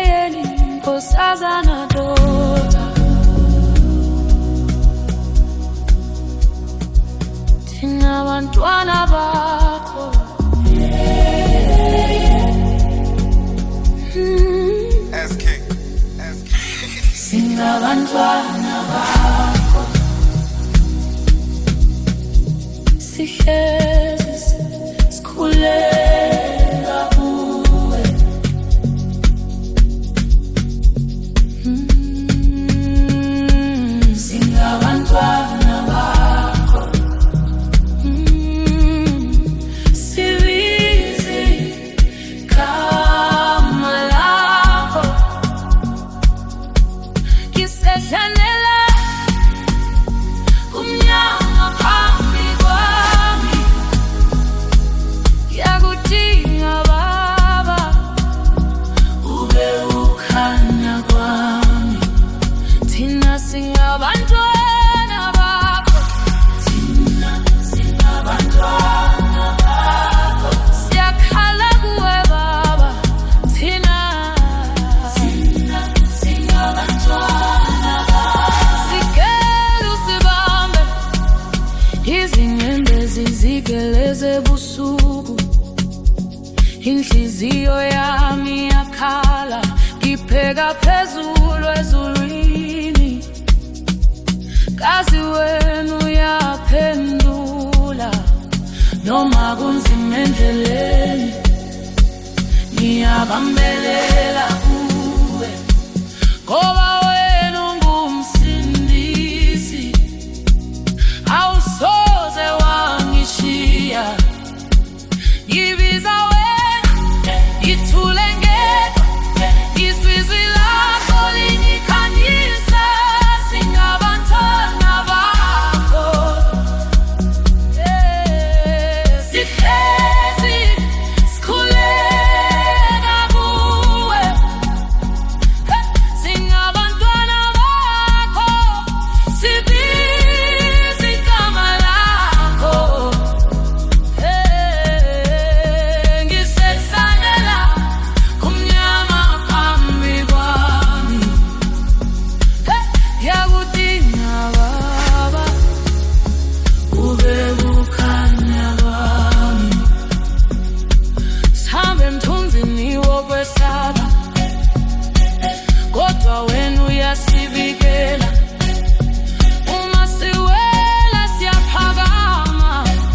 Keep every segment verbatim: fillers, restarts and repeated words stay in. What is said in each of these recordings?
yeyeni nkosazana doda. Thina bantwana bakho. As king, as king. Singabantwana bakho. Sihlezi sikhulela kuwe. Singabantwana bakho. Sibizi igama lakho. Ngisedlanela kumnyama phambi kwami. Ngiyakudinga baba, ube ukhanya kwami. Thina singabantwana bakho. Thina singabantwana bakho. Siyakhala kuwe baba. Thina Thina singabantwana bakho. Sikele usibambe izinyembezi zigeleze busuku. Inhliziyo yami yakhala ngipheka phezulu ezulwini. Kazi wena uyaphendula noma kunzima endleleni. Ngiyabambelela kuwe ngoba wena ungumsindisi. Awusoze wangishiya. Ngibiza wena ngithule ngedwa. Isizwi lakho lingikhanyisa. Singabantwana bakho. Sihlezi sikhulela kuwe. Singabantwana bakho. Sibizi igama lakho. Ngisedlanela kumnyama phambi kwami. Ngiyakudinga baba, ube ukhanya kwami. Sihambe emthunzini wokwesaba, kodwa wena uyasibikela. Uma siwela siyaphakama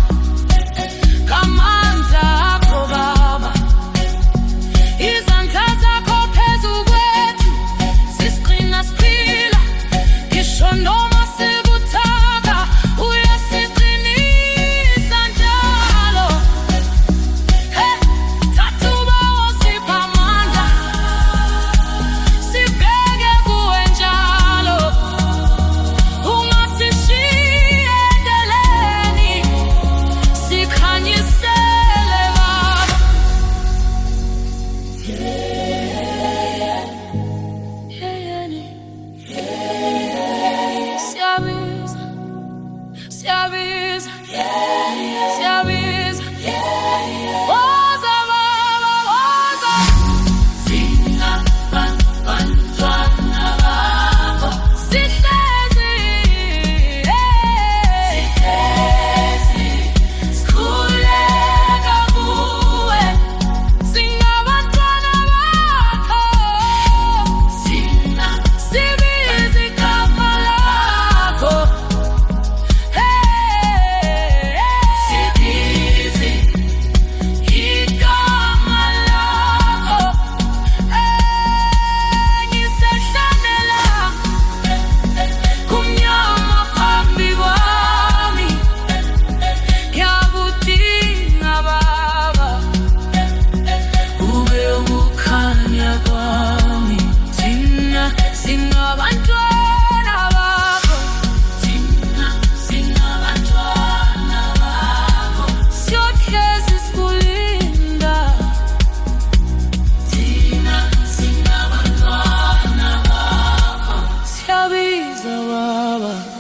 ngamandla akho baba. Izandla zakho phezu kwethu, sisiqina siphila. Ngisho noma sibuthaka, uyasiqinisa njalo. Hey, thatha ubawo sipha amandla. Sibheke kuwe njalo. Ungasishiyi endleleni. Sikhanyisele baba. Yeyeni. Siyabiza, siyabiza, siyabiza. Woza baba, woza. Singabantwana bakho. Sihlezi, sihlezi sikhulela kuwe. Singabantwana bakho. Thina sibizi igama lakho. Sibizi igama lakho. Ngisedlanela kumnyama phambi kwami. Ngiyakudinga baba, ube ukhanya kwami. Thina singabantwana bakho. Thina singabantwana bakho. Siyohlezi sikulinda. Thina singabantwana bakho. Siyabiza baba.